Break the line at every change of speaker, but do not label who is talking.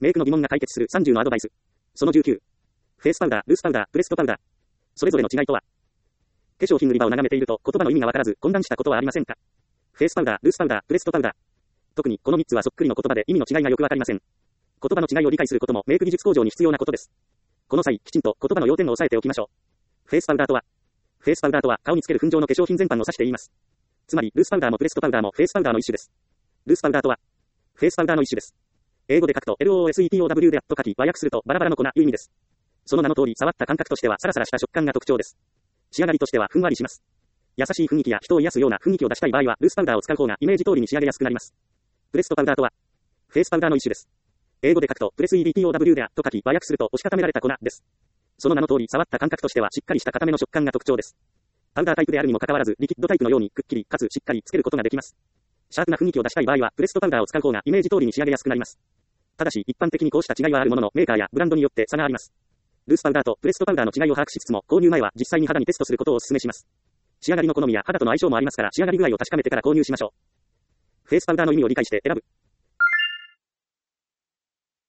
メイクの疑問が解決する30のアドバイス。その19。フェイスパウダー、ルースパウダー、プレストパウダー。それぞれの違いとは。化粧品売り場を眺めていると言葉の意味がわからず混乱したことはありませんか。フェイスパウダー、ルースパウダー、プレストパウダー。特にこの3つはそっくりの言葉で意味の違いがよくわかりません。言葉の違いを理解することもメイク技術向上に必要なことです。この際、きちんと言葉の要点を押さえておきましょう。フェイスパウダーとは、フェイスパウダーとは顔につける粉状の化粧品全般を指して言います。つまり、ルースパウダーもプレストパウダーもフェイスパウダーの一種です。ルースパウダーとは、フェイスパウダーの一種です。英語で書くと LOSETOW でと書き、和訳するとバラバラの粉いう意味です。その名の通り、触った感覚としてはサラサラした食感が特徴です。仕上がりとしてはふんわりします。優しい雰囲気や人を癒すような雰囲気を出したい場合は、ルースパウダーを使う方がイメージ通りに仕上げやすくなります。プレストパウダーとは、フェイスパウダーの一種です。英語で書くとプレス EDTOW でと書き、和訳すると押し固められた粉です。その名の通り、触った感覚としてはしっかりした固めの食感が特徴です。パウダータイプであるにもかかわらず、リキッドタイプのようにくっきりかつしっかりつけることができます。シャープな雰囲気を出したい場合は、プレストパウダーを使う方がイメージ通りに仕上げやすくなります。ただし、一般的にこうした違いはあるものの、メーカーやブランドによって差があります。ルースパウダーとプレストパウダーの違いを把握しつつも、購入前は実際に肌にテストすることをお勧めします。仕上がりの好みや肌との相性もありますから、仕上がり具合を確かめてから購入しましょう。フェイスパウダーの意味を理解して選ぶ。